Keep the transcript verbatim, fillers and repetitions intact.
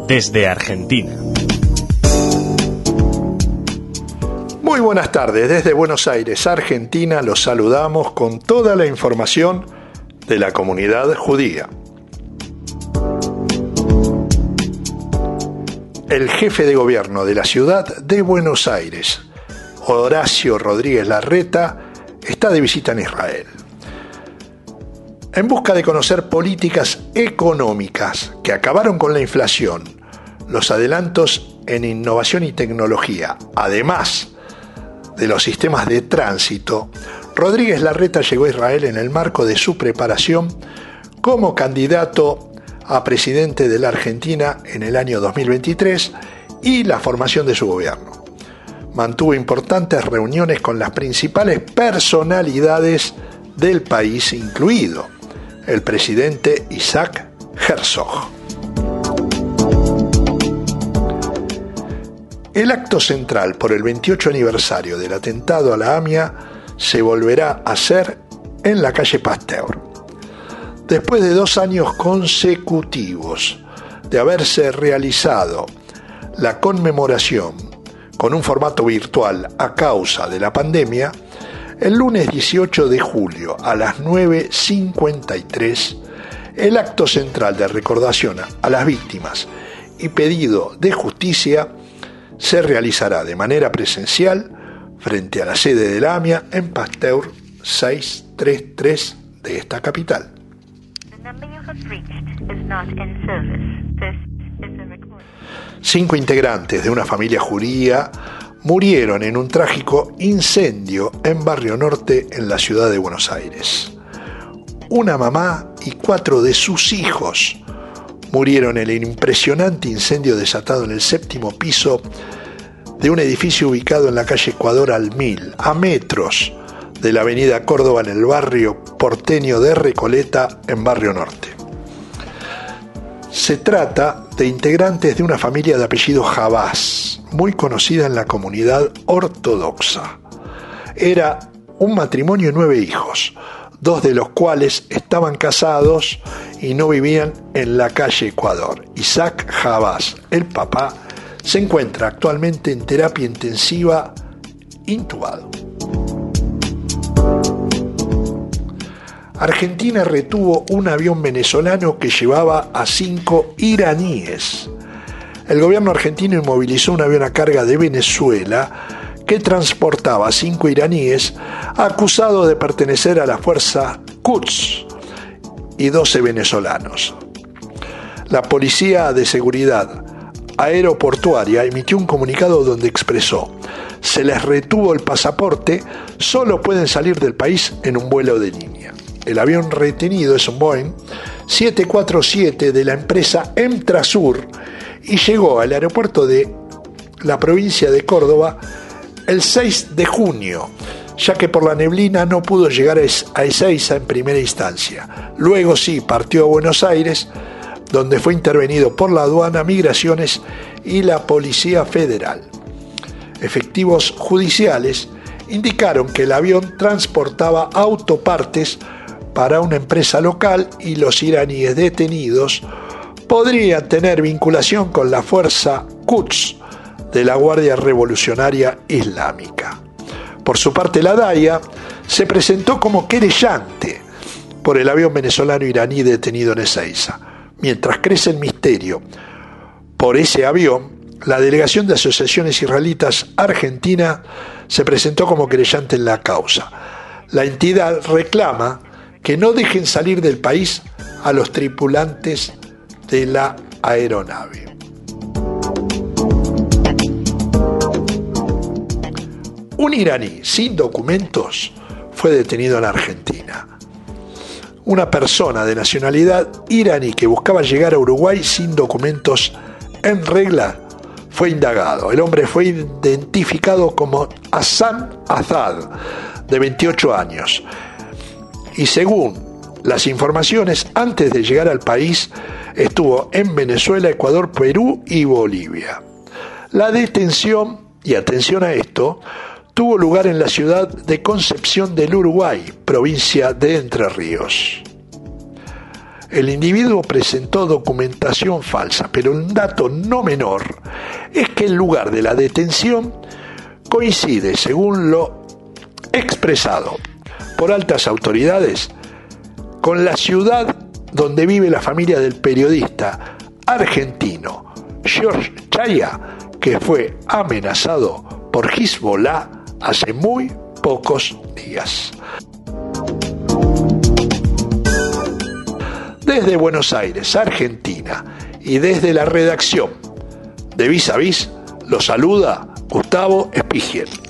desde Argentina. Muy buenas tardes, desde Buenos Aires, Argentina, los saludamos con toda la información de la comunidad judía. El jefe de gobierno de la ciudad de Buenos Aires, Horacio Rodríguez Larreta, está de visita en Israel. En busca de conocer políticas económicas que acabaron con la inflación, los adelantos en innovación y tecnología, además de los sistemas de tránsito, Rodríguez Larreta llegó a Israel en el marco de su preparación como candidato a presidente de la Argentina en el año dos mil veintitrés y la formación de su gobierno. Mantuvo importantes reuniones con las principales personalidades del país, incluido el presidente Isaac Herzog. El acto central por el veintiocho aniversario del atentado a la AMIA se volverá a hacer en la calle Pasteur. Después de dos años consecutivos de haberse realizado la conmemoración con un formato virtual a causa de la pandemia, el lunes dieciocho de julio a las nueve cincuenta y tres, el acto central de recordación a las víctimas y pedido de justicia se realizará de manera presencial frente a la sede de la AMIA en Pasteur seiscientos treinta y tres de esta capital. Cinco integrantes de una familia judía murieron en un trágico incendio en Barrio Norte en la ciudad de Buenos Aires. Una mamá y cuatro de sus hijos murieron en el impresionante incendio desatado en el séptimo piso de un edificio ubicado en la calle Ecuador al Mil, a metros de la avenida Córdoba en el barrio porteño de Recoleta en Barrio Norte. Se trata de integrantes de una familia de apellido Jabás, muy conocida en la comunidad ortodoxa. Era un matrimonio y nueve hijos, dos de los cuales estaban casados y no vivían en la calle Ecuador. Isaac Jabás, el papá, se encuentra actualmente en terapia intensiva intubado. Argentina retuvo un avión venezolano que llevaba a cinco iraníes. El gobierno argentino inmovilizó un avión a carga de Venezuela que transportaba a cinco iraníes acusados de pertenecer a la fuerza Quds y doce venezolanos. La Policía de Seguridad Aeroportuaria emitió un comunicado donde expresó: se les retuvo el pasaporte, solo pueden salir del país en un vuelo de línea. El avión retenido es un Boeing siete cuatro siete de la empresa Emtrasur y llegó al aeropuerto de la provincia de Córdoba el seis de junio, ya que por la neblina no pudo llegar a Ezeiza en primera instancia. Luego sí partió a Buenos Aires, donde fue intervenido por la aduana, migraciones y la Policía Federal. Efectivos judiciales indicaron que el avión transportaba autopartes para una empresa local y los iraníes detenidos podrían tener vinculación con la fuerza Quds de la Guardia Revolucionaria Islámica. Por su parte, la DAIA se presentó como querellante por el avión venezolano iraní detenido en Ezeiza. Mientras crece el misterio por ese avión, la delegación de asociaciones israelitas argentina se presentó como querellante en la causa. La entidad reclama que no dejen salir del país a los tripulantes de la aeronave. Un iraní sin documentos fue detenido en Argentina. Una persona de nacionalidad iraní que buscaba llegar a Uruguay sin documentos en regla fue indagado. El hombre fue identificado como Hassan Azad, de veintiocho años. Y según las informaciones, antes de llegar al país, estuvo en Venezuela, Ecuador, Perú y Bolivia. La detención, y atención a esto, tuvo lugar en la ciudad de Concepción del Uruguay, provincia de Entre Ríos. el individuo presentó documentación falsa, pero un dato no menor es que el lugar de la detención coincide, según lo expresado por altas autoridades, con la ciudad donde vive la familia del periodista argentino George Chaya, que fue amenazado por Hezbollah hace muy pocos días. Desde Buenos Aires, Argentina, y desde la redacción de Vis a Vis, los saluda Gustavo Espigiel.